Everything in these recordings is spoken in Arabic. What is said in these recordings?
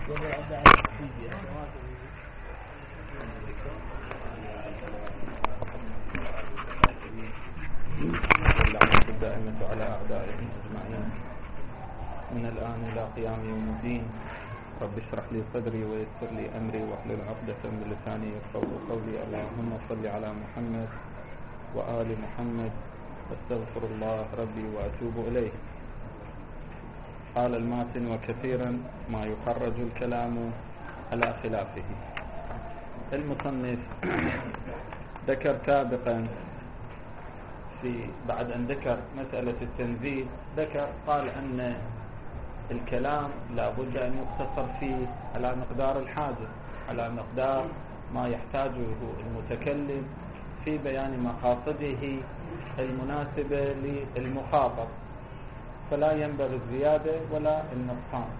الدائمة على أعدائهم أجمعين من الآن إلى قيام يوم الدين. رب اشرح لي صدري ويسر لي أمري واحلل عقدة من لساني يفقهوا قولي. اللهم صل على محمد وآل محمد واستغفر الله ربي وأتوب إليه. قال الماتن: وكثيرا ما يخرج الكلام على خلافه. المصنف ذكر سابقا بعد أن ذكر مسألة التنزيل قال أن الكلام لا بد أن يقتصر فيه على مقدار الحاجة، على مقدار ما يحتاجه المتكلم في بيان مقاصده المناسبة للمخاطب، فلا ينبغي الزيادة ولا النقصان.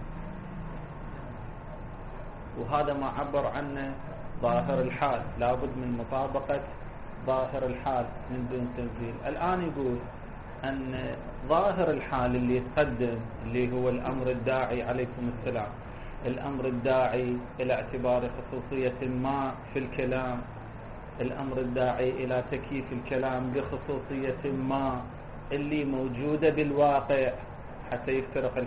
وهذا ما عبر عنه ظاهر الحال، لا بد من مطابقة ظاهر الحال من دون تنزيل. الآن يقول أن ظاهر الحال اللي يتقدم اللي هو الأمر الداعي عليكم السلام، الأمر الداعي إلى اعتبار خصوصية ما في الكلام، الأمر الداعي إلى تكييف الكلام بخصوصية ما اللي موجودة بالواقع حتى يفترق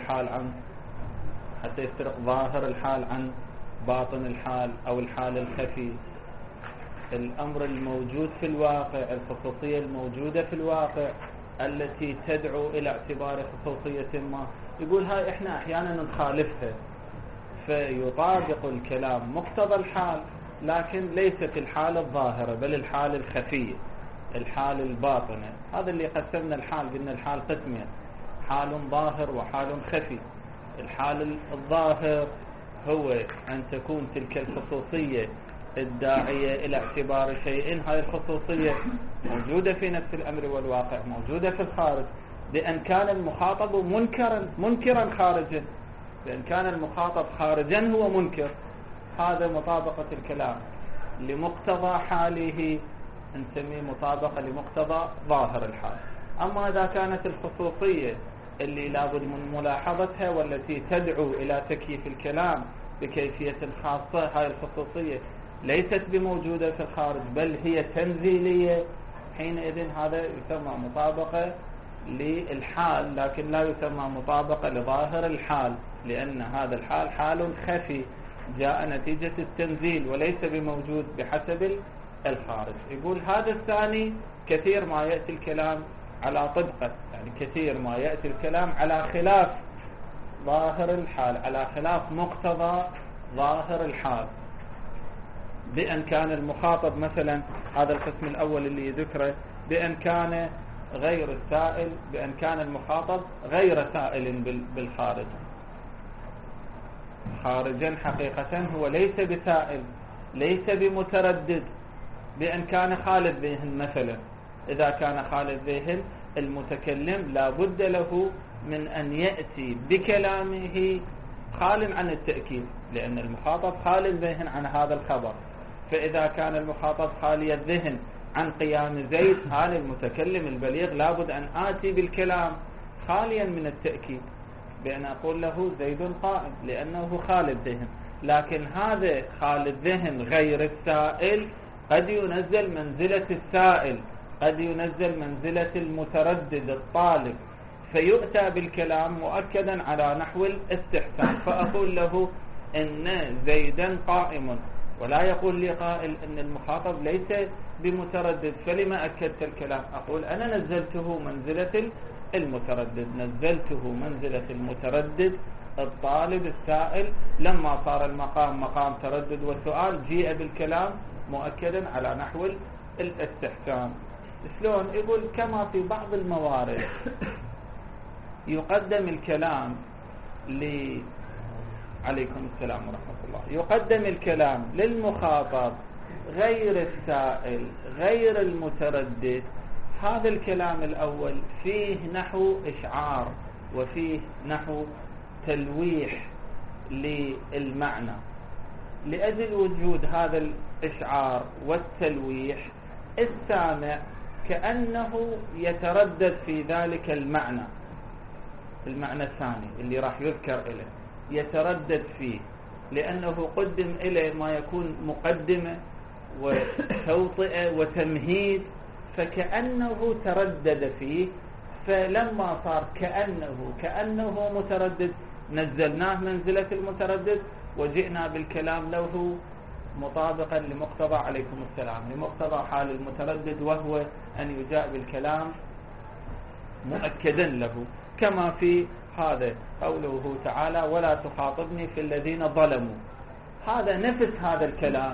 ظاهر الحال عن باطن الحال أو الحال الخفي. الأمر الموجود في الواقع، الخصوصية الموجودة في الواقع التي تدعو إلى اعتبار خصوصية ما، يقول هاي إحنا أحيانا نخالفها، فيطابق الكلام مقتضى الحال، لكن ليست الحالة الظاهرة بل الحالة الخفية، الحال الباطنة. هذا اللي قسمنا الحال، قلنا الحال قسمين: حال ظاهر وحال خفي. الحال الظاهر هو أن تكون تلك الخصوصية الداعية إلى اعتبار شيء، هاي الخصوصية موجودة في نفس الأمر والواقع، موجودة في الخارج، بأن كان المخاطب منكرا خارجا، بأن كان المخاطب خارجا هو منكر. هذا مطابقة الكلام لمقتضى حاله، نسميه مطابقة لمقتضى ظاهر الحال. أما إذا كانت الخصوصية اللي لابد من ملاحظتها والتي تدعو إلى تكييف الكلام بكيفية خاصة، هاي الخصوصية ليست بموجودة في الخارج بل هي تنزيلية، حينئذ هذا يسمى مطابقة للحال، لكن لا يسمى مطابقة لظاهر الحال، لأن هذا الحال حال خفي جاء نتيجة التنزيل وليس بموجود بحسب الخارج. يقول هذا الثاني كثير ما يأتي الكلام على طبقة، يعني كثير ما يأتي الكلام على خلاف ظاهر الحال، على خلاف مقتضى ظاهر الحال، بأن كان المخاطب مثلا، هذا القسم الأول اللي يذكره، بأن كان غير السائل، بأن كان المخاطب غير سائل بالخارج، خارجا حقيقة هو ليس بسائل ليس بمتردد، بأن كان خالد ذهن مثلا. إذا كان خالد ذهن المتكلم لا بد له من أن يأتي بكلامه خال عن التأكيد، لأن المخاطب خالي الذهن عن هذا الخبر. فإذا كان المخاطب خالي الذهن عن قيام زيد، هذا المتكلم البليغ لابد أن آتي بالكلام خاليا من التأكيد، بأن أقول له زيد قائم لأنه خالي الذهن. لكن هذا خالي الذهن غير السائل قد ينزل منزلة السائل، قد ينزل منزلة المتردد الطالب، فيؤتى بالكلام مؤكدا على نحو الاستحسان، فأقول له إن زيدا قائم، ولا يقول لي قائل إن المخاطب ليس بمتردد، فلما أكدت الكلام؟ أقول أنا نزلته منزلة المتردد، نزلته منزلة المتردد الطالب السائل. لما صار المقام مقام تردد وسؤال جيء بالكلام مؤكدا على نحو الاستحسان. شلون؟ يقول كما في بعض الموارد يقدم الكلام عليكم السلام ورحمة الله، يقدم الكلام للمخاطب غير السائل غير المتردد. هذا الكلام الأول فيه نحو إشعار وفيه نحو تلويح للمعنى. لأجل وجود هذا الإشعار والتلويح، السامع كأنه يتردد في ذلك المعنى الثاني اللي راح يذكر إليه، يتردد فيه لأنه قدم إليه ما يكون مقدمة وتوطئة وتمهيد، فكأنه تردد فيه، فلما صار كأنه متردد نزلناه منزلة المتردد وجئنا بالكلام له مطابقا لمقتضى عليكم السلام، لمقتضى حال المتردد، وهو أن يجاء بالكلام مؤكدا له، كما في هذا قوله تعالى ولا تخاطبني في الذين ظلموا. هذا نفس هذا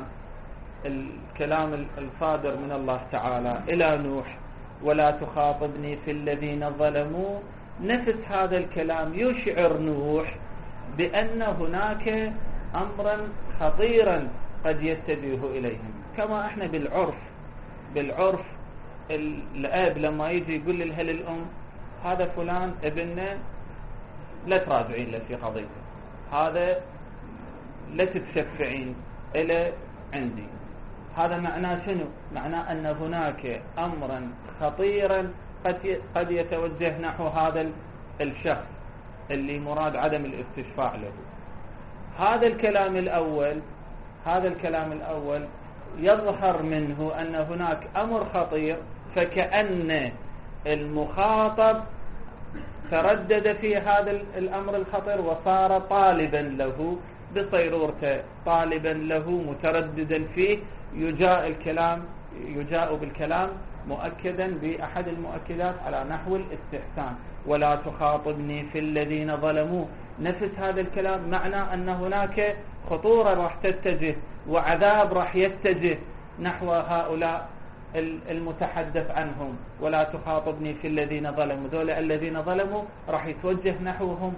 الكلام الصادر من الله تعالى إلى نوح ولا تخاطبني في الذين ظلموا، نفس هذا الكلام يشعر نوح بأن هناك أمرا خطيرا قد يتجه إليهم. كما احنا بالعرف الأب لما يجي يقول للهل الأم هذا فلان ابننا لا تراجعين له في قضيته، هذا لا تتشفعين إلى عندي، هذا معناه شنو؟ معناه أن هناك أمرا خطيرا قد يتوجه نحو هذا الشخص اللي مراد عدم الاستشفاع له. هذا الكلام الأول يظهر منه أن هناك أمر خطير، فكأن المخاطب تردد في هذا الأمر الخطير وصار طالبا له بصيرورته، طالبا له مترددا فيه، يجاء بالكلام مؤكدا بأحد المؤكدات على نحو الاستحسان. ولا تخاطبني في الذين ظلموا، نفس هذا الكلام معنى أن هناك خطورة راح تتجه وعذاب راح يتجه نحو هؤلاء المتحدث عنهم. ولا تخاطبني في الذين ظلموا، دول الذين ظلموا راح يتوجه نحوهم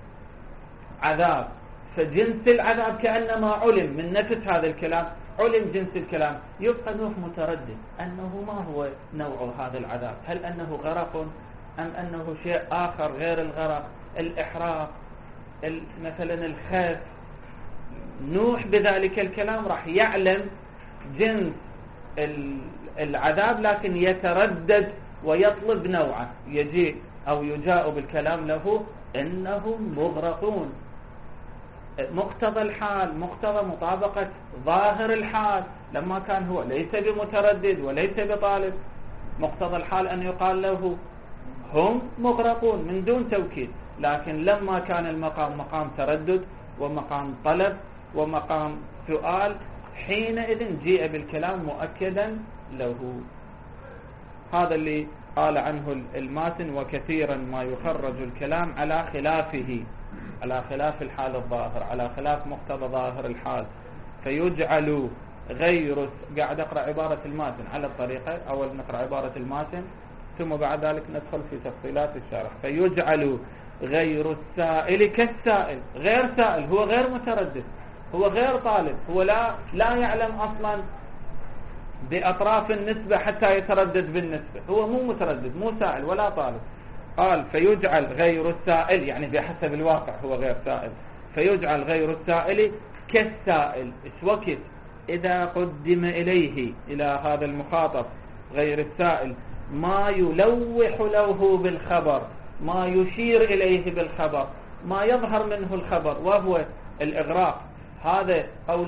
عذاب، فجنس العذاب كأنما علم من نفس هذا الكلام، علم جنس الكلام. يبقى نوح متردد أنه ما هو نوع هذا العذاب، هل أنه غرق أم أنه شيء آخر غير الغرق، الإحراق مثلا الخاف. نوح بذلك الكلام راح يعلم جنس العذاب، لكن يتردد ويطلب نوعه، يجيء أو يجاء بالكلام له إنهم مغرقون. مقتضى الحال، مقتضى مطابقة ظاهر الحال، لما كان هو ليس بمتردد وليس بطالب، مقتضى الحال أن يقال له هم مغرقون من دون توكيد. لكن لما كان المقام مقام تردد ومقام طلب ومقام سؤال، حينئذ جيء بالكلام مؤكدا له. هذا اللي قال عنه الماتن وكثيرا ما يخرج الكلام على خلافه، على خلاف الحال الظاهر، على خلاف مقتضى ظاهر الحال، فيجعل غير. قاعد أقرأ عبارة الماتن على الطريقة، أول نقرأ عبارة الماتن ثم بعد ذلك ندخل في تفصيلات الشرح. فيجعل غير السائل كالسائل، غير سائل هو غير متردد، هو غير طالب، هو لا يعلم أصلا بأطراف النسبة حتى يتردد بالنسبة، هو مو متردد مو سائل ولا طالب. قال فيجعل غير السائل، يعني بحسب الواقع هو غير سائل، فيجعل غير السائل كالسائل. إيش وقت إذا قدم إليه، إلى هذا المخاطب غير السائل، ما يلوح له بالخبر، ما يشير إليه بالخبر، ما يظهر منه الخبر وهو الإغراق. هذا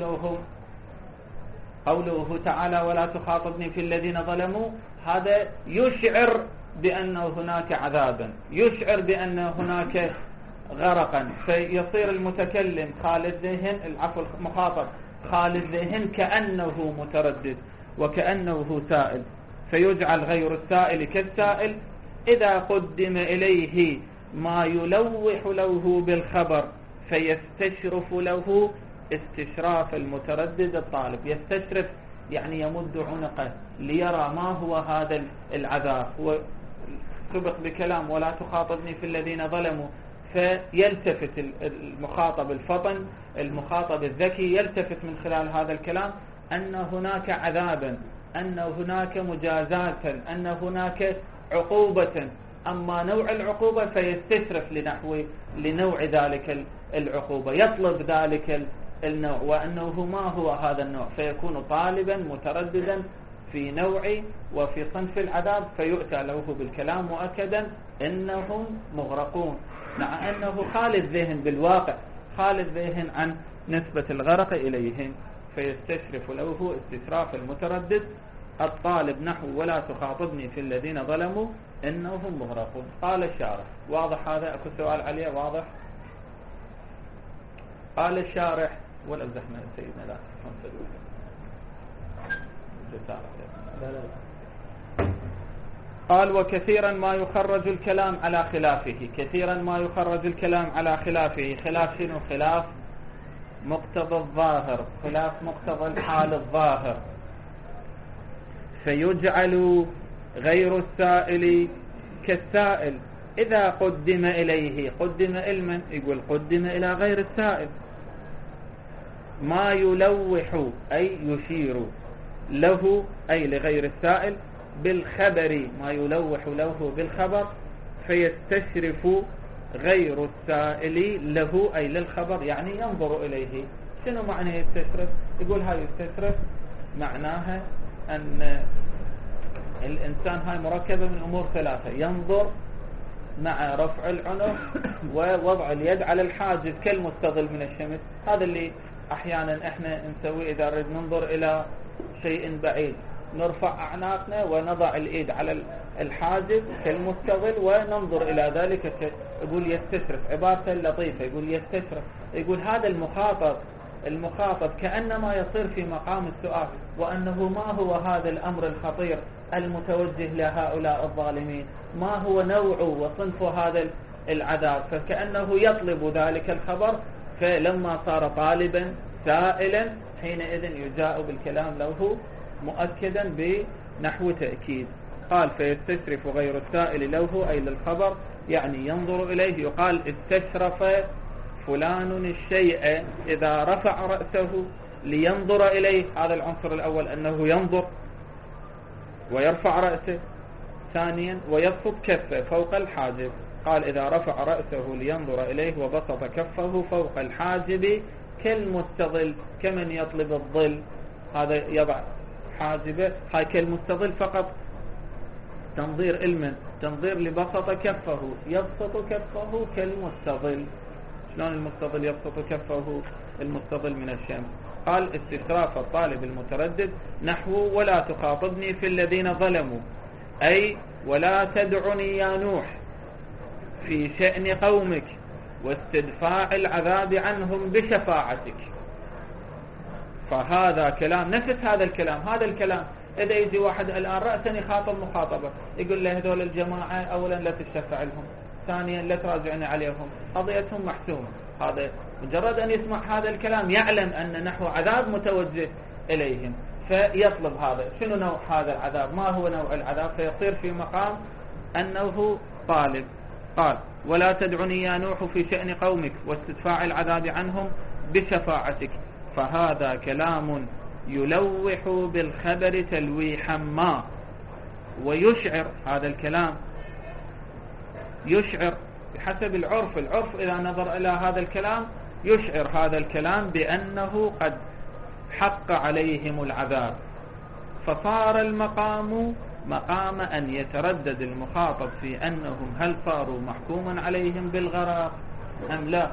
قوله تعالى ولا تخاطبني في الذين ظلموا، هذا يشعر بأن هناك عذابا، يشعر بأن هناك غرقا، فيصير المتكلم خالد ذهن، المخاطب خالد ذهن كأنه متردد وكأنه سائل. فيجعل غير السائل كالسائل إذا قدم إليه ما يلوح له بالخبر، فيستشرف له استشراف المتردد الطالب. يستشرف يعني يمد عنقه ليرى ما هو هذا العذاب. هو سبق بكلام ولا تخاطبني في الذين ظلموا، فيلتفت المخاطب الفطن، المخاطب الذكي، يلتفت من خلال هذا الكلام أن هناك عذابا، أن هناك مجازاة، أن هناك عقوبة. أما نوع العقوبة فيستشرف لنوع ذلك العقوبة، يطلب ذلك النوع وأنه ما هو هذا النوع، فيكون طالبا مترددا في نوع وفي صنف العذاب، فيؤتى له بالكلام مؤكدا إنهم مغرقون، مع أنه خالد ذهن بالواقع، خال الذهن عن نسبة الغرق إليهم. فيستشرف له استشراف المتردد الطالب نحو ولا تخاطبني في الذين ظلموا إنهم مغرقون. قال الشارح، واضح هذا؟ أكو سؤال عليه؟ واضح؟ قال الشارح، ولا أمزحنا سيدنا، لا قال وكثيرا ما يخرج الكلام على خلافه. كثيرا ما يخرج الكلام على خلافه. خلاف شنو؟ خلاف مقتضى الظاهر، خلاف مقتضى الحال الظاهر. فيجعل غير السائل كالسائل إذا قدم إليه. قدم إلمن؟ يقول قدم إلى غير السائل. ما يلوح أي يشير له أي لغير السائل بالخبر، ما يلوح له بالخبر. فيستشرف غير السائل له أي للخبر، يعني ينظر إليه. شنو معنى يستشرف؟ يقول هاي يستشرف معناها أن الإنسان هاي مركبة من أمور ثلاثة: ينظر مع رفع العنق ووضع اليد على الحاجز كالمستظل من الشمس. هذا اللي أحيانا إحنا نسوي إذا نريد ننظر إلى شيء بعيد، نرفع أعناقنا ونضع الإيد على الحاجز كالمستظل وننظر إلى ذلك. يقول يستشرف، عبارة لطيفة، يقول يستشرف. يقول هذا المخاطب كأنما يصير في مقام السؤال، وأنه ما هو هذا الأمر الخطير المتوجه لهؤلاء الظالمين، ما هو نوع وصنف هذا العذاب، فكأنه يطلب ذلك الخبر. فلما صار طالبا سائلا حينئذ يجاء بالكلام له مؤكدا بنحو تأكيد. قال فيستشرف غير السائل له أي للخبر، يعني ينظر إليه. يقال استشرف فلان الشيء إذا رفع رأسه لينظر إليه. هذا العنصر الأول، أنه ينظر ويرفع رأسه. ثانيا ويبسط كفه فوق الحاجب. قال إذا رفع رأسه لينظر إليه وبسط كفه فوق الحاجب كالمستظل، كمن يطلب الظل. هذا يضع حاجبه، هاي كالمستظل فقط تنظير علما، تنظير لبسط كفه، يبسط كفه كالمستظل. شلون المستظل يبسط كفه؟ المستظل من الشمس. قال استشراف الطالب المتردد نحو ولا تخاطبني في الذين ظلموا، أي ولا تدعني يا نوح في شأن قومك واستدفاع العذاب عنهم بشفاعتك. فهذا كلام نفس هذا الكلام. إذا يجي واحد الآن رأسا يخاطب مخاطبة، يقول له هذول الجماعة أولا لا تشفع لهم، ثانيا لا تراجعني عليهم، قضيتهم محسومة. هذا مجرد أن يسمع هذا الكلام يعلم أن نحو عذاب متوجه إليهم، فيطلب هذا. شنو نوع هذا العذاب؟ ما هو نوع العذاب؟ فيصير في مقام أنه طالب. قال ولا تدعني يا نوح في شأن قومك واستدفاع العذاب عنهم بشفاعتك. فهذا كلام يلوح بالخبر تلويحا ما، ويشعر هذا الكلام، يشعر بحسب العرف إذا نظر إلى هذا الكلام يشعر هذا الكلام بأنه قد حق عليهم العذاب. فصار المقام مقام أن يتردد المخاطب في أنهم هل صاروا محكوما عليهم بالغرق أم لا.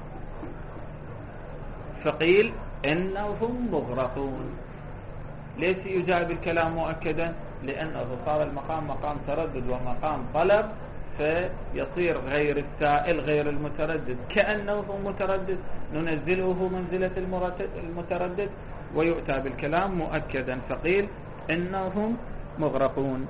فقيل إنهم مغرقون. ليش يجاب الكلام مؤكدا؟ لأنه صار المقام مقام تردد ومقام طلب، فيصير غير السائل غير المتردد كأنه متردد، ننزله منزلة المتردد ويؤتى بالكلام مؤكدا. فقيل إنهم مغرقون.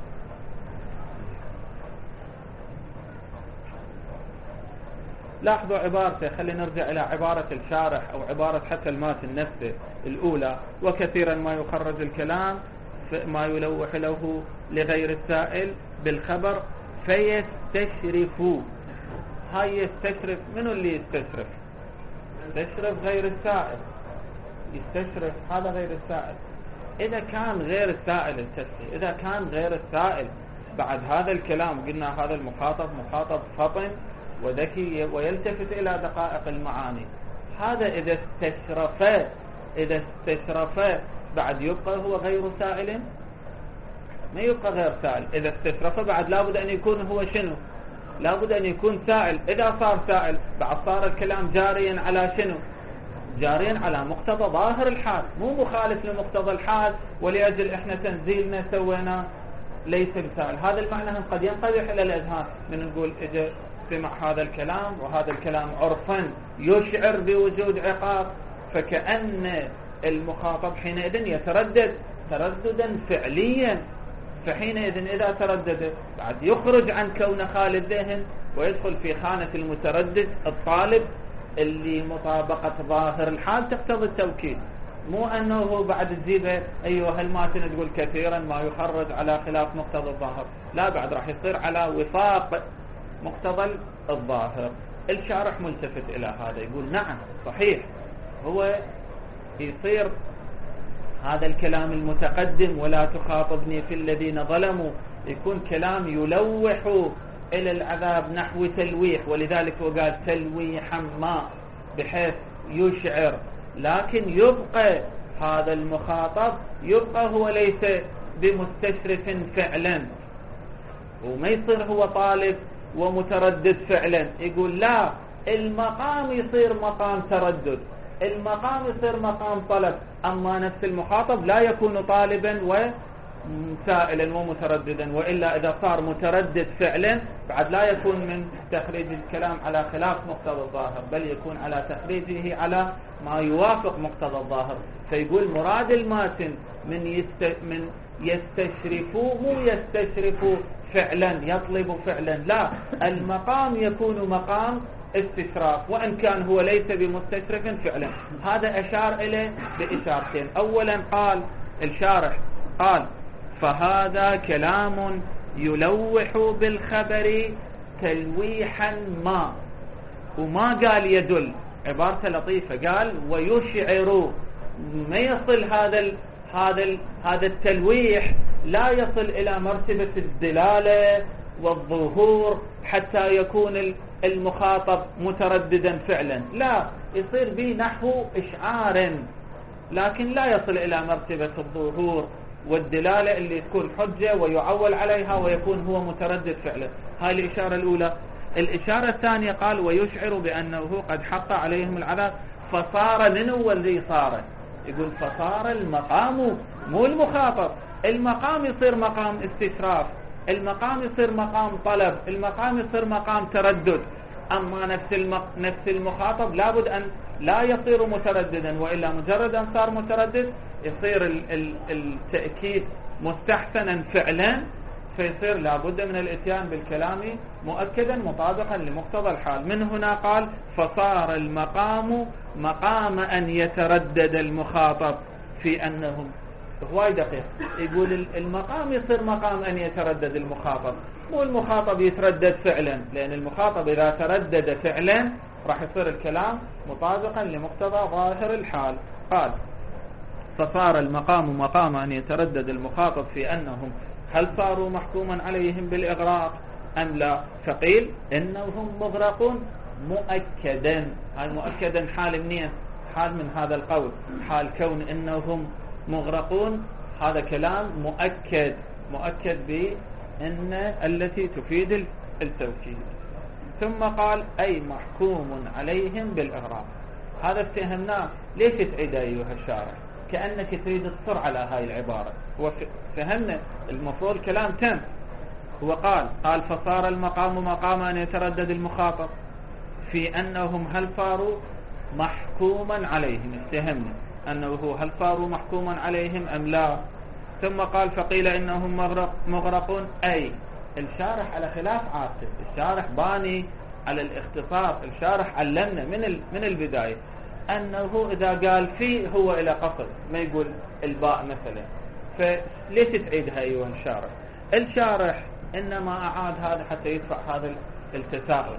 لاحظوا عبارته، خلينا نرجع إلى عبارة الشارح أو عبارة حتى الماتن نفسه الأولى: وكثيرا ما يخرج الكلام ما يلوح له لغير السائل بالخبر فيستشرف. هاي يستشرف، منو اللي يستشرف؟ يستشرف غير السائل، يستشرف هذا غير السائل. إذا كان غير السائل إذا كان غير السائل بعد هذا الكلام قلنا هذا المخاطب مخاطب فطن وذكي ويلتفت إلى دقائق المعاني. هذا إذا استشرف بعد يبقى هو غير سائل؟ ما يبقى غير سائل. إذا استشرف بعد لابد أن يكون هو شنو؟ لابد أن يكون سائل. إذا صار سائل بعد صار الكلام جاريا على شنو؟ جاريا على مقتضى ظاهر الحال، مو مخالف لمقتضى الحال ولأجل إحنا تنزيلنا سوينا ليس بسائل. هذا المعنى قد ينقدح إلى الأذهان من نقول إجا سمع هذا الكلام وهذا الكلام عرفا يشعر بوجود عقاب، فكأن المخاطب حينئذ يتردد ترددا فعليا. فحينئذ إذا تردد بعد يخرج عن كون خالي الذهن ويدخل في خانة المتردد الطالب اللي مطابقة ظاهر الحال تقتضي التوكيد، مو أنه بعد تجيبه أيها الماتن تقول كثيرا ما يخرج على خلاف مقتضى الظاهر، لا بعد راح يصير على وفاق مقتضى الظاهر. الشارح ملتفت إلى هذا يقول نعم صحيح، هو يصير هذا الكلام المتقدم ولا تخاطبني في الذين ظلموا يكون كلام يلوح إلى العذاب نحو تلويح، ولذلك هو قال تلويحا ما بحيث يشعر، لكن يبقى هذا المخاطب يبقى هو ليس بمستشرف فعلا، وما يصير هو طالب ومتردد فعلا. يقول لا، المقام يصير مقام تردد، المقام يصير مقام طلب، أما نفس المخاطب لا يكون طالبا وسائلا ومترددا، وإلا إذا صار متردد فعلا بعد لا يكون من تخريج الكلام على خلاف مقتضى الظاهر، بل يكون على تخريجه على ما يوافق مقتضى الظاهر. فيقول مراد الماتن من يستشرفوا مو يستشرفوا فعلا يطلب فعلا، لا، المقام يكون مقام استشراف وإن كان هو ليس بمستشرف فعلا. هذا أشار إليه بإشارتين. أولا قال الشارح قال فهذا كلام يلوح بالخبر تلويحا ما، وما قال يدل، عبارة لطيفة، قال ويشعر. ما يصل هذا التلويح لا يصل إلى مرتبة الدلالة والظهور حتى يكون المخاطب مترددا فعلا، لا، يصير به نحو إشعار، لكن لا يصل إلى مرتبة الظهور والدلالة اللي تكون حجة ويعول عليها ويكون هو متردد فعلا. هاي الإشارة الأولى. الإشارة الثانية قال ويشعر بأنه قد حق عليهم العذاب فصار منه والذي صار. يقول فصار المقام مو المخاطب، المقام يصير مقام استشراف، المقام يصير مقام طلب، المقام يصير مقام تردد، أما نفس المخاطب لابد أن لا يصير مترددا، وإلا مجرد أن صار متردد يصير التأكيد مستحسنا فعلا، فيصير لابد من الاتيان بالكلام مؤكدا مطابقا لمقتضى الحال. من هنا قال فصار المقام مقام أن يتردد المخاطب في أنهم هواي دقيق. يقول المقام يصير مقام أن يتردد المخاطب، مو المخاطب يتردد فعلا، لأن المخاطب إذا تردد فعلا راح يصير الكلام مطابقا لمقتضى ظاهر الحال. قال فصار المقام مقام أن يتردد المخاطب في أنهم هل صاروا محكوما عليهم بالإغراق أم لا، فقيل إنهم مغرقون مؤكدا. هاي مؤكدا حال منين؟ حال من هذا القول، حال كون إنهم مغرقون، هذا كلام مؤكد بأن التي تفيد التوكيد. ثم قال أي محكوم عليهم بالإغراق. هذا افتهمناه، ليش تعيد أيها الشارع؟ كأنك تريد تصر على هاي العبارة. وفهمنا المفروض الكلام تم. هو قال فصار المقام مقام أن يتردد المخاطب في أنهم هل صاروا محكوما عليهم، افتهمنا أنه هل صاروا محكوما عليهم أم لا. ثم قال فقيل إنهم مغرقون، أي الشارح على خلاف عاقل، الشارح باني على الاختصار، الشارح علمنا من البداية أنه إذا قال فيه هو إلى قصر، ما يقول الباء مثلا، فليش تعيدها أيها الشارح؟ الشارح إنما أعاد هذا حتى يدفع هذا التساؤل،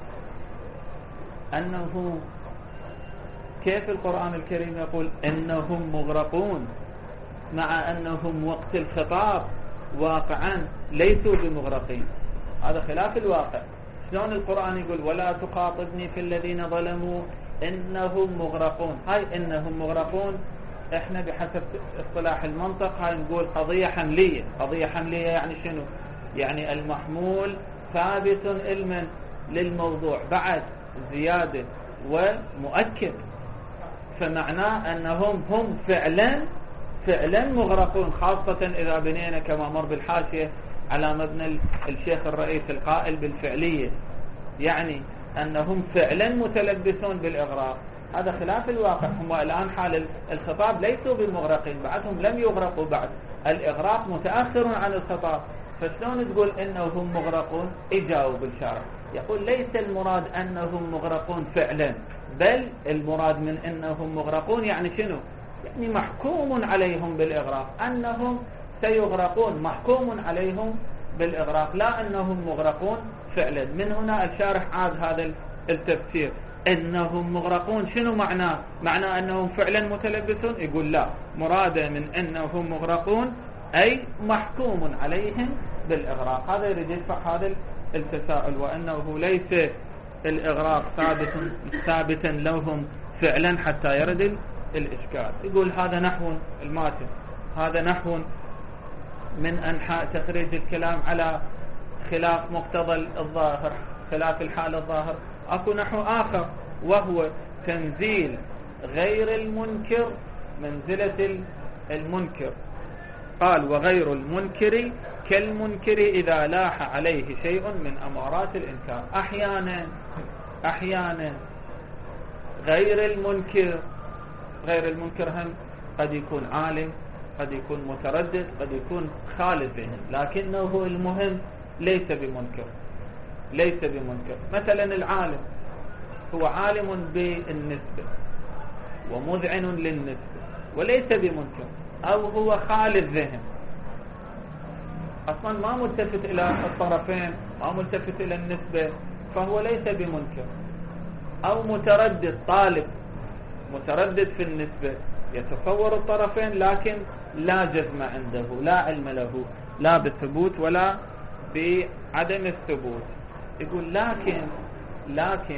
أنه كيف القرآن الكريم يقول إنهم مغرقون مع أنهم وقت الخطاب واقعا ليسوا بمغرقين؟ هذا خلاف الواقع. شلون القرآن يقول ولا تخاطبني في الذين ظلموا إنهم مغرقون؟ هاي إنهم مغرقون إحنا بحسب اصطلاح المنطق هاي نقول قضية حملية. قضية حملية يعني شنو؟ يعني المحمول ثابت علما للموضوع بعد زيادة ومؤكد، فمعناه أنهم هم فعلا مغرقون، خاصة إذا بنينا كما مر بالحاشية على مبنى الشيخ الرئيس القائل بالفعلية، يعني أنهم فعلا متلبسون بالإغراق. هذا خلاف الواقع. هم الآن حال الخطاب ليسوا بمغرقين، بعدهم لم يغرقوا بعد، الإغراق متأخر عن الخطاب، فشلون تقول إنهم مغرقون؟ يجاوب الشارع يقول ليس المراد أنهم مغرقون فعلا، بل المراد من أنهم مغرقون يعني شنو؟ يعني محكوم عليهم بالإغراق، أنهم سيغرقون محكوم عليهم بالإغراق، لا أنهم مغرقون فعلا. من هنا الشارح عاد هذا التفسير، أنهم مغرقون شنو معناه؟ معناه أنهم فعلا متلبسون؟ يقول لا، مراده من أنهم مغرقون أي محكوم عليهم بالإغراق. هذا يريد يدفع هذا التساؤل، وأنه ليس الإغراق ثابتا لهم فعلا حتى يرد الإشكال. يقول هذا نحو الماتن، هذا نحو من أنحاء تخريج الكلام على خلاف مقتضى الظاهر، خلاف الحال الظاهر. أكو نحو آخر وهو تنزيل غير المنكر منزلة المنكر. قال وغير المنكر كالمنكر إذا لاح عليه شيء من أمارات الإنكار. أحيانا غير المنكر هم قد يكون عالم، قد يكون متردد، قد يكون خالد ذهن، لكنه المهم ليس بمنكر. مثلا العالم هو عالم بالنسبة ومذعن للنسبة وليس بمنكر، أو هو خالد ذهن أصلا ما ملتفت إلى الطرفين، ما ملتفت إلى النسبة، فهو ليس بمنكر. أو متردد، طالب متردد في النسبة، يتصور الطرفين لكن لا جزم عنده، لا علم له لا بالثبوت ولا بعدم الثبوت. يقول لكن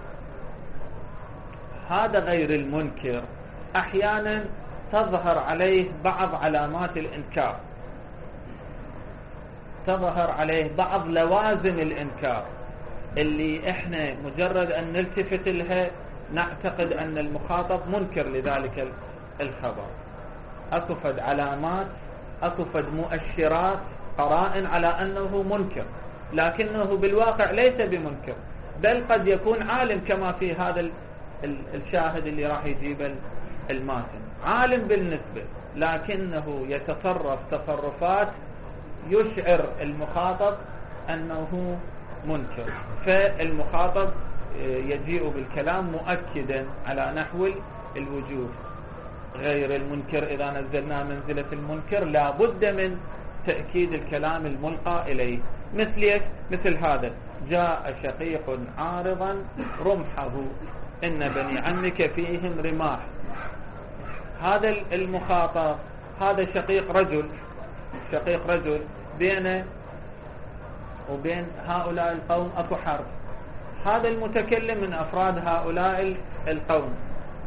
هذا غير المنكر أحيانا تظهر عليه بعض علامات الإنكار، تظهر عليه بعض لوازم الإنكار اللي احنا مجرد أن نلتفت لها نعتقد أن المخاطب منكر لذلك الخبر. أكفد علامات، أكفد مؤشرات، قرائن على أنه منكر، لكنه بالواقع ليس بمنكر، بل قد يكون عالم كما في هذا الشاهد اللي راح يجيب الماتن، عالم بالنسبة لكنه يتصرف تصرفات يشعر المخاطب أنه منكر، فالمخاطب يجيء بالكلام مؤكدا على نحو الوجوب. غير المنكر إذا نزلنا منزلة المنكر لا بد من تأكيد الكلام الملقى إليه. مثل هذا: جاء شقيق عارضا رمحه إن بني عمك فيهم رماح. هذا المخاطب هذا شقيق رجل بينه وبين هؤلاء القوم أكو حرب، هذا المتكلم من أفراد هؤلاء القوم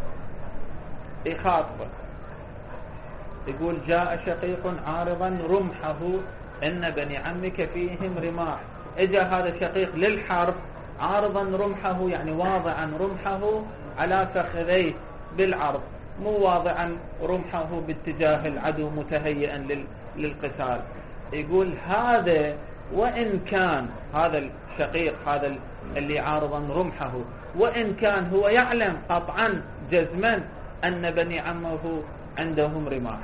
يخاطبه، يقول جاء شقيق عارضا رمحه إن بني عمك فيهم رماح. اجا هذا الشقيق للحرب عارضا رمحه، يعني واضعا رمحه على فخذيه بالعرض، مو واضعا رمحه باتجاه العدو متهيئا للقتال. يقول هذا وإن كان هذا الشقيق هذا اللي عارضا رمحه وإن كان هو يعلم قطعا جزما أن بني عمه عندهم رماح،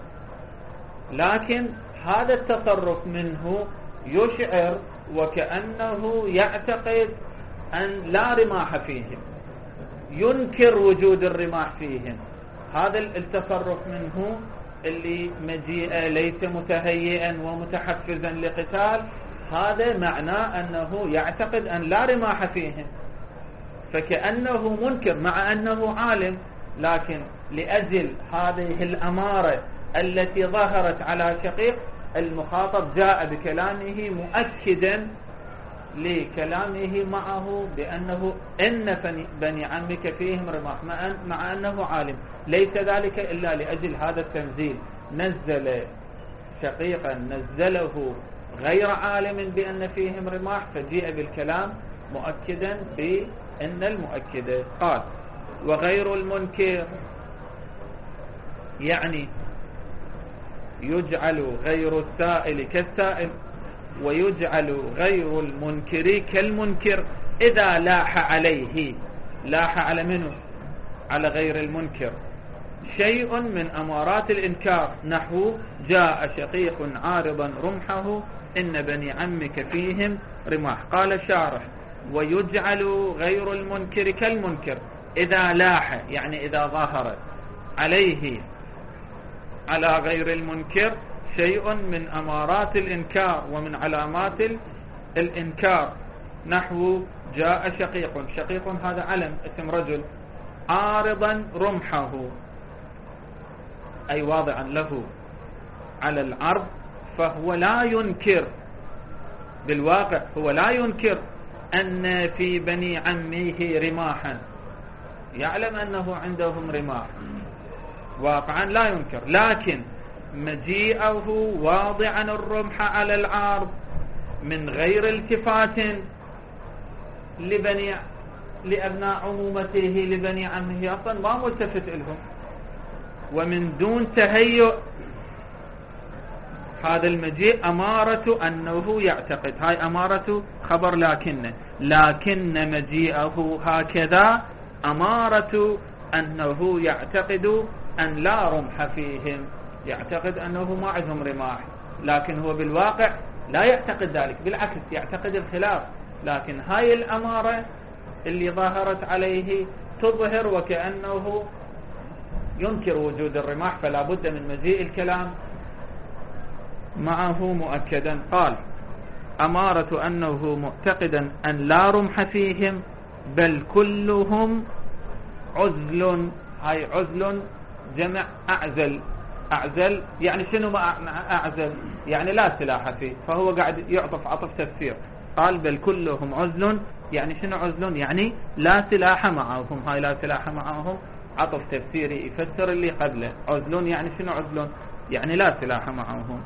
لكن هذا التصرف منه يشعر وكأنه يعتقد أن لا رماح فيهم، ينكر وجود الرماح فيهم. هذا التصرف منه اللي مجيء ليس متهيئا ومتحفزا لقتال، هذا معناه أنه يعتقد أن لا رماح فيهم، فكأنه منكر مع أنه عالم، لكن لأجل هذه الأمارة التي ظهرت على شقيق المخاطب جاء بكلامه مؤكدا لكلامه معه بأنه إن بني عمك فيهم رماح، مع أنه عالم. ليس ذلك إلا لأجل هذا التنزيل، نزل شقيقا نزله غير عالم بأن فيهم رماح، فجيء بالكلام مؤكدا بأن المؤكدة. قال وغير المنكر، يعني يجعل غير السائل كالسائل، ويجعل غير المنكر كالمنكر إذا لاح عليه. لاح على منه؟ على غير المنكر شيء من أمارات الإنكار، نحو جاء شقيق عارضا رمحه إن بني عمك فيهم رماح. قال الشارح ويجعل غير المنكر كالمنكر إذا لاح، يعني إذا ظهر عليه على غير المنكر شيء من أمارات الإنكار ومن علامات الإنكار، نحو جاء شقيق. شقيق هذا علم، اسم رجل. عارضا رمحه أي واضعا له على العرض، فهو لا ينكر، بالواقع هو لا ينكر أن في بني عمه رماحا، يعلم أنه عندهم رماح واقعا لا ينكر، لكن مجيئه واضعا الرمح على العرض من غير التفات لأبناء عمومته لبني عمه، أصلا ما ملتفت لهم، ومن دون تهيؤ، هذا المجيء أمارة أنه يعتقد، هاي أمارة خبر لكن مجيئه هكذا أمارة أنه يعتقد أن لا رمح فيهم، يعتقد أنه ما عندهم رماح، لكن هو بالواقع لا يعتقد ذلك، بالعكس يعتقد الخلاف. لكن هاي الأمارة اللي ظهرت عليه تظهر وكأنه ينكر وجود الرماح، فلا بد من مجيء الكلام معه مؤكدا. قال أمارة أنه معتقدا أن لا رمح فيهم بل كلهم عزل. هاي عزل جمع أعزل. أعزل يعني شنو أعزل؟ يعني لا سلاح فيه، فهو قاعد يعطف عطف تفسير. قال بل كلهم عزل، يعني شنو عزل؟ يعني لا سلاح معهم. هاي لا سلاح معهم عطف تفسيري يفسر اللي قبله. عزل يعني شنو عزل؟ يعني لا سلاح معهم.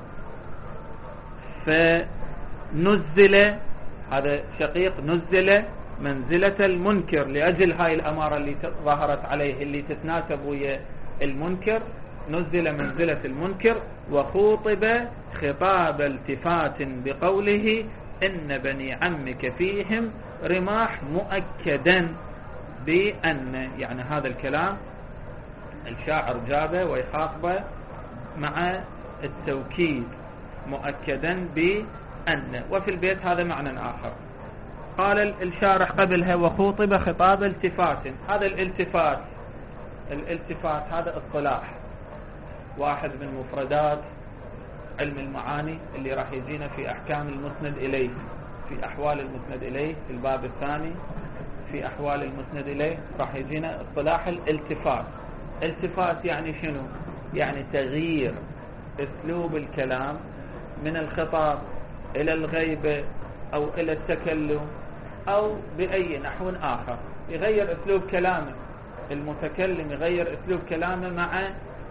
فنزل هذا شقيق، نزل منزلة المنكر لأجل هاي الأمارة اللي ظهرت عليه اللي تتناسب ويا المنكر، نزل منزلة المنكر. وخوطب خطاب التفات بقوله إن بني عمك فيهم رماح مؤكدا بأن، يعني هذا الكلام الشاعر جابه ويخاطبه مع التوكيد مؤكدا بأن، وفي البيت هذا معنى آخر. قال الشارح قبلها وخوطب خطاب التفات. هذا الالتفات هذا اصطلاح واحد من مفردات علم المعاني اللي راح يجينا في أحكام المسند إليه، في أحوال المسند إليه في الباب الثاني، في أحوال المسند إليه راح يجينا اصطلاح الالتفات. التفات يعني شنو؟ يعني تغيير اسلوب الكلام من الخطاب إلى الغيبة أو إلى التكلم أو بأي نحو آخر، يغير اسلوب كلامه، المتكلم يغير اسلوب كلامه مع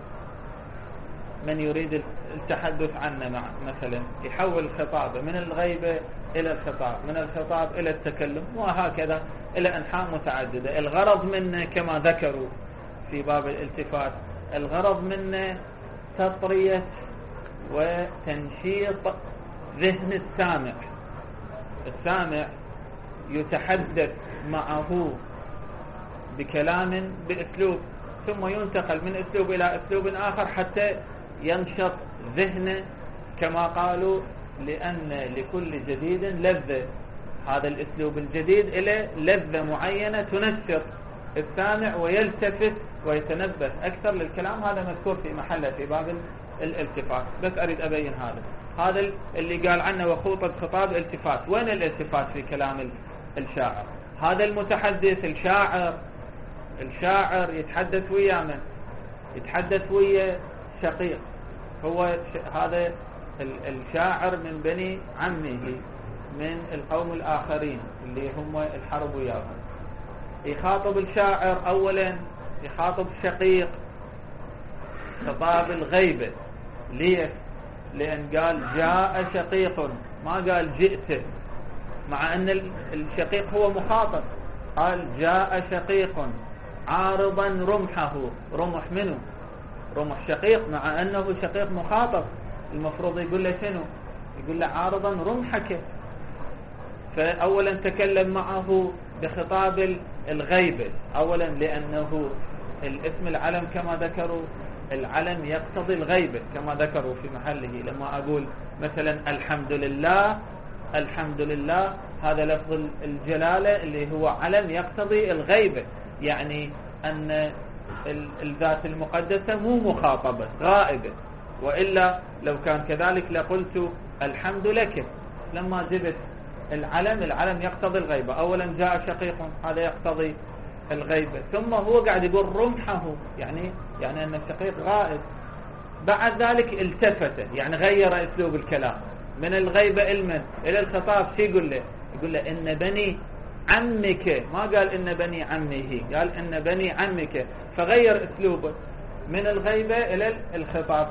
من يريد التحدث عنه، مثلا يحول خطابه من الغيبة إلى الخطاب، من الخطاب إلى التكلم، وهكذا إلى أنحاء متعددة. الغرض منه كما ذكروا في باب الالتفات، الغرض منه تطرية وتنشيط ذهن السامع. السامع يتحدث معه بكلام بأسلوب، ثم ينتقل من أسلوب إلى أسلوب آخر حتى ينشط ذهنه، كما قالوا لأن لكل جديد لذة، هذا الأسلوب الجديد إلى لذة معينة تنشط السامع ويلتفت ويتنبه أكثر للكلام. هذا مذكور في محله في باب الالتفات، بس أريد أبين هذا اللي قال عنه وخوطب خطاب التفات. وين الالتفات في كلام الشاعر؟ هذا المتحدث الشاعر يتحدث ويا من؟ يتحدث ويا شقيق، هو هذا الشاعر من بني عمه من القوم الآخرين اللي هم الحرب وياهم. يخاطب الشاعر أولا، يخاطب شقيق خطاب الغيبة. ليه؟ لأن قال جاء شقيق، ما قال جئت، مع أن الشقيق هو مخاطب. قال جاء شقيق عارضا رمحه. رمح منه؟ رمح شقيق، مع أنه شقيق مخاطب. المفروض يقول له شنو؟ يقول له عارضا رمحك. فأولا تكلم معه بخطاب الغيبة أولا، لأنه الاسم العلم كما ذكروا، العلم يقتضي الغيبة كما ذكروا في محله. لما أقول مثلا الحمد لله، الحمد لله هذا لفظ الجلالة اللي هو علم يقتضي الغيبة، يعني أن الذات المقدسة مو مخاطبة، غائبة. وإلا لو كان كذلك لقلت الحمد لك. لما جبت العلم يقتضي الغيبة. أولا جاء شقيق، هذا يقتضي الغيبة، ثم هو قاعد يقول رمحه، يعني أن الشقيق غائب. بعد ذلك التفت، يعني غير أسلوب الكلام من الغيبة إلى الخطاب. شو يقول له؟ يقول له إن بني عمك، ما قال إن بني عمه، قال إن بني عمك، فغير أسلوبه من الغيبة إلى الخطاب.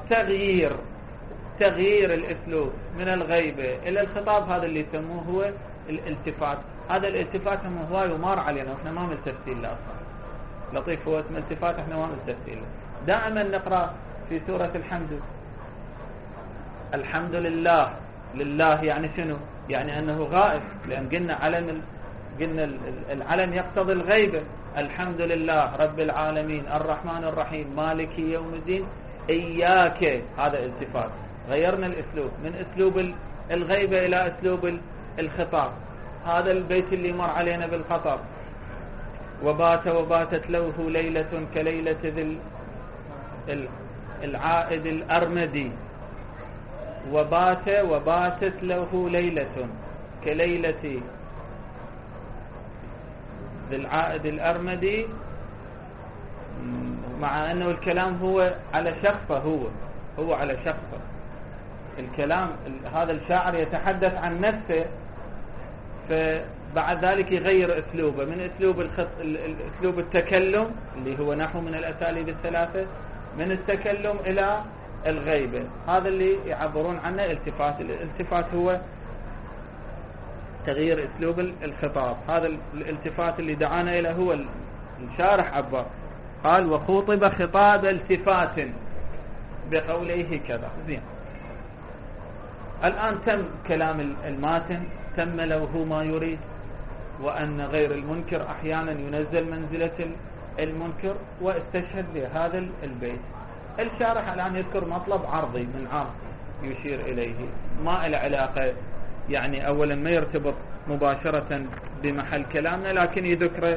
تغيير الأسلوب من الغيبة إلى الخطاب، هذا اللي يسموه هو الالتفات. هذا الالتفات هم هو يمار علينا وإحنا ما ملتفتين له أصلا. لطيف هو اسم التفات، إحنا ما ملتفتين له. دائما نقرأ في سورة الحمد الحمد لله. لله يعني شنو؟ يعني أنه غائب، لأن قلنا العلم يقتضي الغيبة. الحمد لله رب العالمين الرحمن الرحيم مالك يوم الدين إياك، هذا التفات. غيرنا الأسلوب من أسلوب الغيبة إلى أسلوب الخطاب. هذا البيت اللي مر علينا بالخطاب. وباتت له ليلة كليلة ذي العائد الأرمدي. وباتت له ليلة كليلة ذي العائد الأرمدي، مع أنه الكلام هو على شخصه، هو على شخصه الكلام. هذا الشاعر يتحدث عن نفسه، فبعد ذلك يغير أسلوبه من أسلوب التكلم اللي هو نحو من الأساليب الثلاثة، من التكلم إلى الغيبة. هذا اللي يعبرون عنه التفات. الالتفات هو تغيير أسلوب الخطاب. هذا الالتفات اللي دعانا إلى هو الشارح عبر. قال وخوطب خطاب التفات بقوله كذا. زين، الآن تم كلام الماتن، تم له ما يريد، وأن غير المنكر أحيانا ينزل منزلة المنكر، واستشهد لهذا البيت. الشارح الآن يذكر مطلب عرضي من عرض يشير إليه، ما له علاقة، يعني أولا ما يرتبط مباشرة بمحل كلامنا، لكن يذكر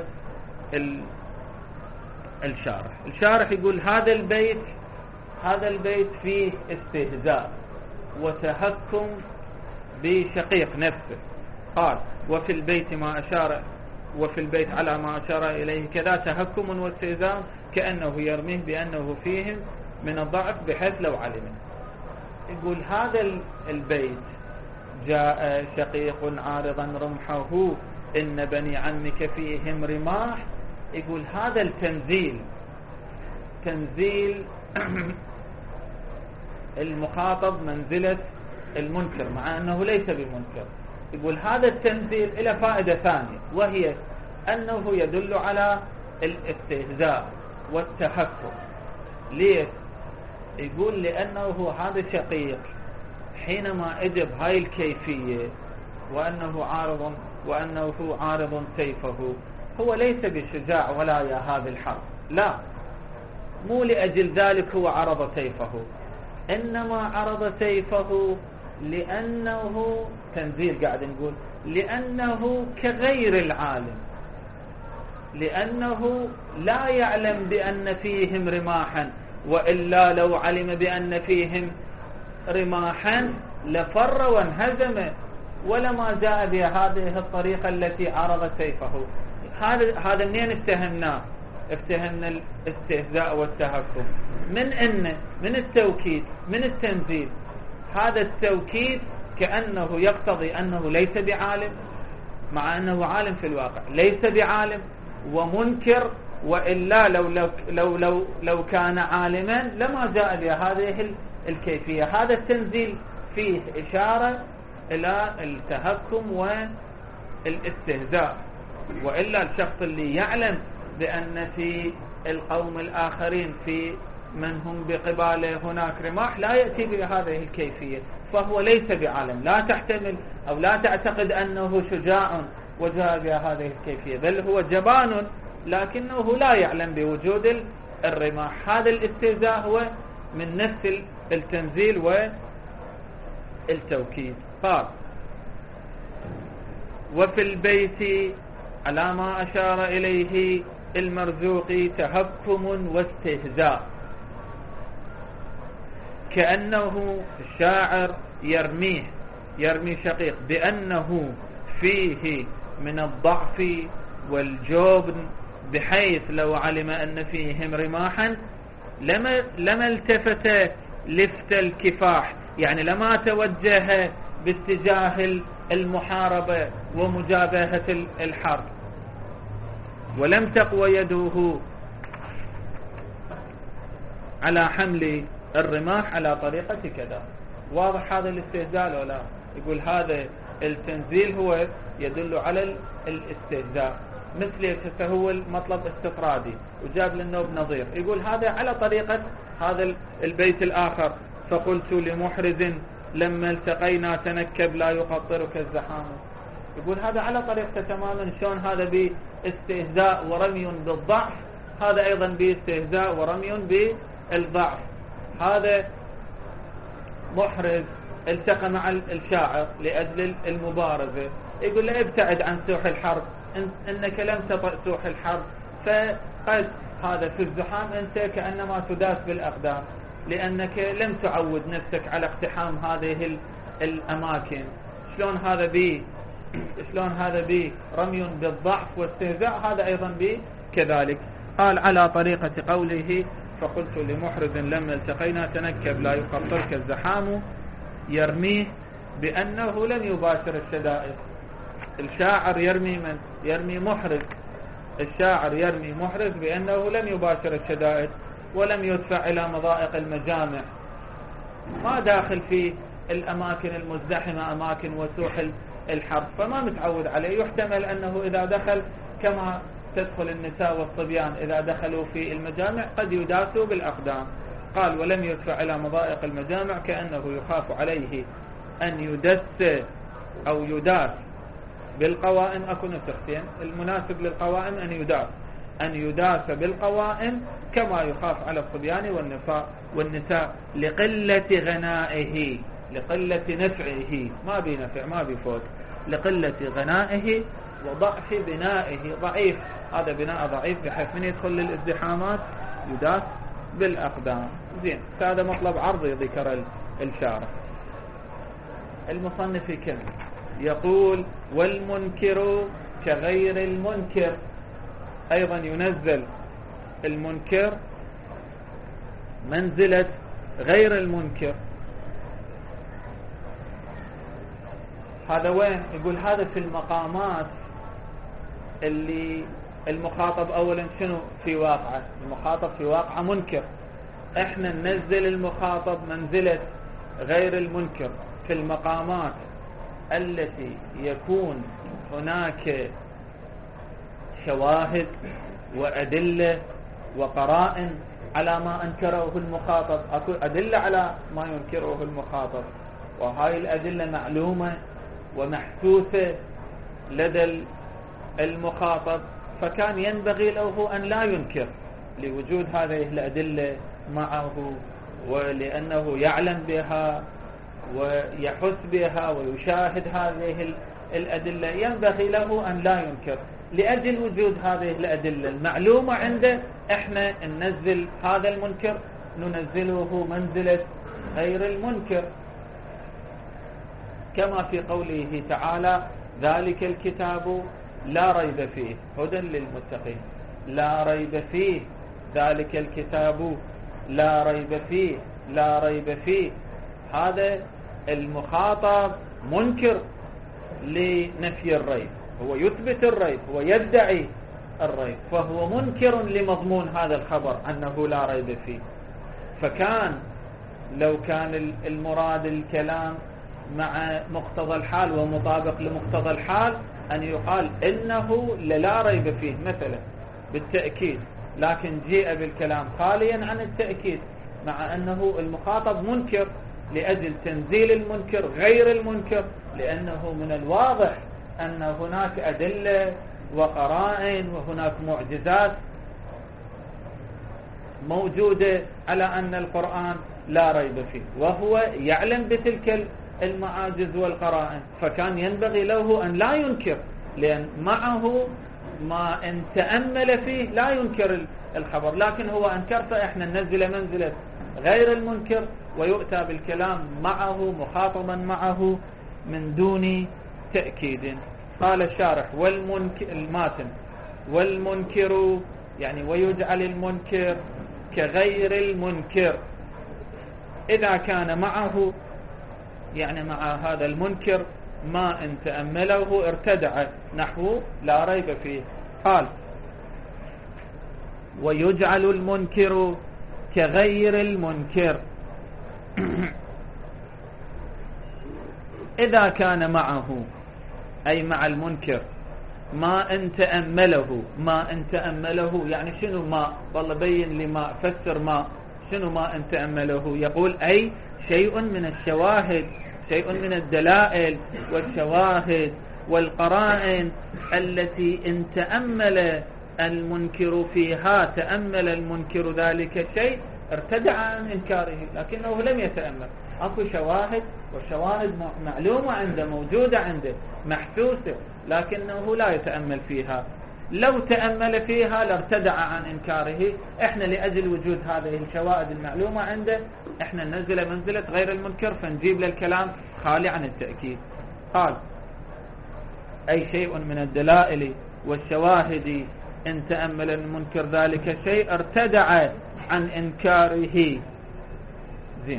الشارح يقول هذا البيت فيه استهزاء وتهكم بشقيق نفسه. قال وفي البيت على ما أشار إليه كذا تهكم واستهزاء، كأنه يرميه بأنه فيهم من الضعف بحيث لو علم. يقول هذا البيت جاء شقيق عارضا رمحه إن بني عمك فيهم رماح. يقول هذا التنزيل تنزيل المخاطب منزلة المنكر، مع أنه ليس بمنكر. يقول هذا التنزيل إلى فائدة ثانية، وهي أنه يدل على الاستهزاء والتهكم. ليه؟ يقول لأنه هذا شقيق حينما أجب هاي الكيفية وأنه عارض سيفه، هو ليس بشجاع ولا يا هذا الحرب، لا، مو لأجل ذلك هو عرض سيفه، إنما عرض سيفه لأنه تنزيل، قاعد نقول لأنه كغير العالم، لأنه لا يعلم بأن فيهم رماحا، وإلا لو علم بأن فيهم رماحا لفر وانهزم ولما جاء بهذه الطريقة التي عرض سيفه. هذا منين افتهمنا الاستهزاء والتهكم؟ من التوكيد، من التنزيل. هذا التوكيد كأنه يقتضي أنه ليس بعالم، مع أنه عالم في الواقع، ليس بعالم ومنكر وإلا لو كان عالما لما جاء بهذه الكيفية. هذا التنزيل فيه إشارة إلى التهكم والاستهزاء، وإلا الشخص اللي يعلم بأن في القوم الآخرين في من هم بقباله هناك رماح لا يأتي بهذه الكيفية، فهو ليس بعالم. لا تحتمل أو لا تعتقد أنه شجاع وجاء بهذه الكيفية، بل هو جبان لكنه لا يعلم بوجود الرماح. هذا الاستهزاء هو من نفس التنزيل والتوكيد. قال: وفي البيت على ما أشار إليه المرزوقي تهكم واستهزاء، كأنه الشاعر يرمي شقيق بأنه فيه من الضعف والجبن، بحيث لو علم أن فيهم رماحا لما التفت لفت الكفاح، يعني لما توجه باتجاه المحاربة ومجابهة الحرب، ولم تقوى يده على حمل الرماح على طريقة كذا. واضح هذا الاستهزاء ولا لا؟ يقول هذا التنزيل هو يدل على الاستهزاء، مثل فهو المطلب استطرادي، وجاب للنوب نظير. يقول هذا على طريقة هذا البيت الآخر: فقلت لمحرز لما التقينا تنكب لا يقطرك الزحام. يقول هذا على طريقة تماما. شلون هذا باستهزاء ورمي بالضعف، هذا أيضا باستهزاء ورمي بالضعف. هذا محرز التقى مع الشاعر لأجل المبارزة، يقول له: ابتعد عن سوح الحرب، إنك لم تطأ سوح الحرب، فقد هذا في الزحام أنت كأنما تداس بالأقدام، لأنك لم تعود نفسك على اقتحام هذه الأماكن. شلون هذا بي رمي بالضعف واستهزاء، هذا أيضا بي كذلك. قال: على طريقة قوله: فقلت لمحرز لما التقينا تنكب لا يقطرك الزحام، يرميه بأنه لم يباشر الشدائد. الشاعر يرمي محرز، الشاعر يرمي محرز بأنه لم يباشر الشدائد ولم يدفع إلى مضائق المجامع، ما داخل في الأماكن المزدحمة، أماكن وسوح الحرب، فما متعود عليه. يحتمل أنه إذا دخل كما تدخل النساء والصبيان إذا دخلوا في المجامع قد يداسوا بالأقدام. قال: ولم يدفع إلى مضائق المجامع، كأنه يخاف عليه أن يدس أو يداس بالقوائم. أكو نسختين، المناسب للقوائم أن يداس بالقوائم، كما يخاف على الصبيان والنساء لقلة غنائه، لقلة نفعه، ما بنفع ما بفوت، لقلة غنائه وضعف بنائه، ضعيف، هذا بناء ضعيف بحيث من يدخل للازدحامات يداس بالأقدام. زين، هذا مطلب عرضي ذكر الشارع. المصنف كم يقول: والمنكر كغير المنكر، أيضا ينزل المنكر منزلة غير المنكر. هذا وين؟ يقول هذا في المقامات اللي المخاطب أولا شنو في واقعه، المخاطب في واقعه منكر، احنا ننزل المخاطب منزلة غير المنكر في المقامات التي يكون هناك شواهد وأدلة وقرائن على ما أنكره المخاطب، أكو أدلة على ما ينكره المخاطب، وهاي الأدلة معلومة ومحسوسة لدى المخاطب، فكان ينبغي له أن لا ينكر لوجود هذه الأدلة معه، ولأنه يعلم بها ويحس بها ويشاهد هذه الأدلة، ينبغي له أن لا ينكر. لأجل وجود هذه الأدلة المعلومة عنده، احنا ننزل هذا المنكر ننزله منزلة غير المنكر، كما في قوله تعالى: ذلك الكتاب لا ريب فيه هدى للمتقين. لا ريب فيه، ذلك الكتاب لا ريب فيه، لا ريب فيه. هذا المخاطب منكر لنفي الريب، هو يثبت الريب، هو يدعي الريب، فهو منكر لمضمون هذا الخبر أنه لا ريب فيه. فكان لو كان المراد الكلام مع مقتضى الحال ومطابق لمقتضى الحال أن يقال إنه لا ريب فيه مثلا بالتأكيد، لكن جيء بالكلام خاليا عن التأكيد مع أنه المخاطب منكر لأجل تنزيل المنكر غير المنكر، لأنه من الواضح أن هناك أدلة وقرائن وهناك معجزات موجودة على أن القرآن لا ريب فيه، وهو يعلم بتلك المعاجز والقرائن، فكان ينبغي له أن لا ينكر، لأن معه ما إن تأمل فيه لا ينكر الخبر، لكن هو أنكر، فإحنا ننزل منزلة غير المنكر ويؤتى بالكلام معه مخاطبا معه من دون تأكيد. قال الشارح الماتن والمنكر يعني ويجعل المنكر كغير المنكر إذا كان معه، يعني مع هذا المنكر ما إن تأمله ارتدع نحو لا ريب فيه. قال ويجعل المنكر كغير المنكر إذا كان معه، أي مع المنكر ما إن تأمله. ما إن تأمله يعني شنو ما؟ والله بين لي ما، فسر ما، شنو ما إن تأمله؟ يقول أي شيء من الشواهد، شيء من الدلائل والشواهد والقرائن التي إن تأمل المنكر فيها، تأمل المنكر ذلك الشيء ارتدع عن إنكاره، لكنه لم يتأمل. أكو شواهد، والشواهد معلومة عنده، موجودة عنده، محسوسة، لكنه لا يتأمل فيها. لو تأمل فيها لارتدع عن إنكاره. إحنا لأجل وجود هذه الشواهد المعلومة عنده إحنا ننزل منزلة غير المنكر، فنجيب للكلام خالي عن التأكيد. قال أي شيء من الدلائل والشواهد إن تأمل المنكر ذلك الشيء ارتدع عن إنكاره. زين.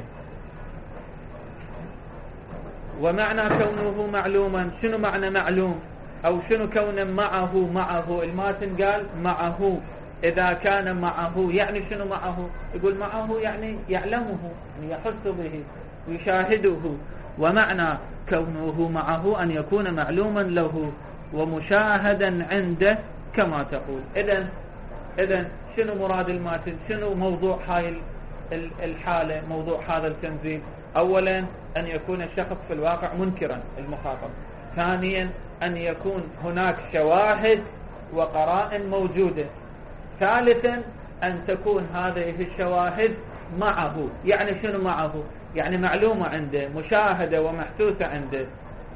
ومعنى كونه معلوما، شنو معنى معلوم؟ أو شنو كونه معه الماتن قال معه. إذا كان معه يعني شنو معه؟ يقول معه يعني يعلمه، يعني يحس به ويشاهده. ومعنى كونه معه أن يكون معلوما له ومشاهدا عنده كما تقول. إذن شنو مراد الماتن؟ شنو موضوع هاي الحالة، موضوع هذا التنزيل؟ أولا أن يكون الشخص في الواقع منكرا المخاطب. ثانيا أن يكون هناك شواهد وقرائن موجودة. ثالثا أن تكون هذه الشواهد معه. يعني شنو معه؟ يعني معلومة عنده، مشاهدة ومحسوسة عنده.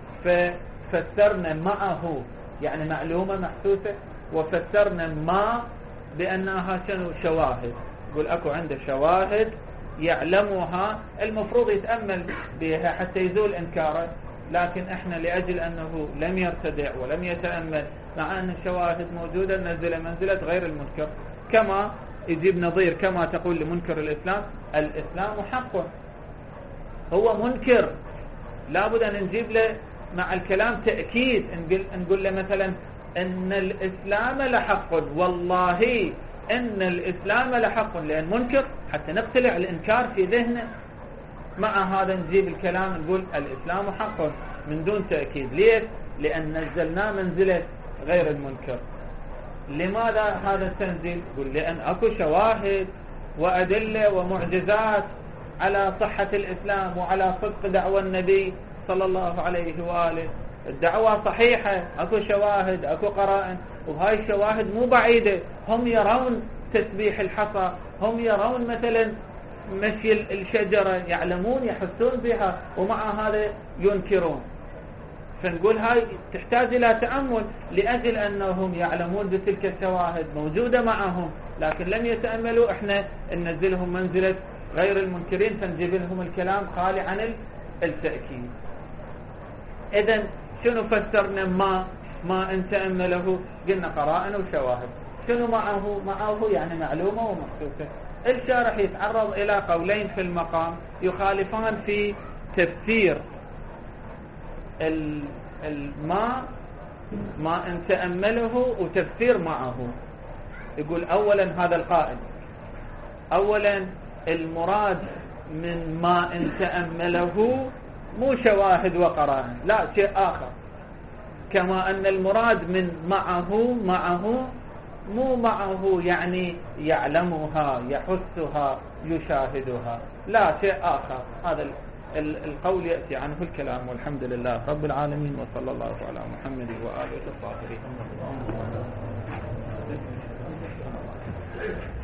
ففسرنا معه يعني معلومة محسوسة، وفسرنا ما بأنها شنو؟ شواهد. يقول أكو عنده شواهد يعلمها، المفروض يتأمل بها حتى يزول إنكاره، لكن إحنا لأجل أنه لم يرتدع ولم يتأمل مع أن الشواهد موجودة نزل منزلة غير المنكر. كما يجيب نظير كما تقول لمنكر الإسلام، الإسلام حق، هو منكر، لابد أن نجيب له مع الكلام تأكيد، نقول له مثلا إن الإسلام لحق، والله إن الإسلام لحق، لأن منكر حتى نقتلع الإنكار في ذهنه. مع هذا نجيب الكلام نقول الإسلام حق من دون تأكيد. ليش؟ لأن نزلنا منزلة غير المنكر. لماذا هذا التنزيل؟ يقول لأن أكو شواهد وأدلة ومعجزات على صحة الإسلام وعلى صدق دعوة النبي صلى الله عليه وآله. الدعوة صحيحة، أكو شواهد، أكو قرائن، وهاي الشواهد مو بعيدة. هم يرون تسبيح الحصى، هم يرون مثلا مشي الشجرة، يعلمون يحسون بها، ومع هذا ينكرون. فنقول هاي تحتاج إلى تأمل، لأجل أنهم يعلمون بتلك الشواهد موجودة معهم، لكن لم يتأملوا. إحنا ننزلهم منزلة غير المنكرين، فنجيب لهم الكلام خالي عن التأكيد. إذن شنو فسرنا ما إن تأمله؟ قلنا قرائن وشواهد. شنو معه يعني معلومة ومحسوسة. الشارح يتعرض إلى قولين في المقام يخالفان في تفسير الماء ما إن تأمله وتفسير معه. يقول أولا هذا القائل، أولا المراد من ما إن تأمله مو شواهد وقرائن، لا شيء آخر. كما أن المراد من معه مو معه يعني يعلمها يحسها يشاهدها، لا شيء آخر. هذا القول يأتي عنه الكلام. والحمد لله رب العالمين، وصلى الله على محمد وآله الطاهرين.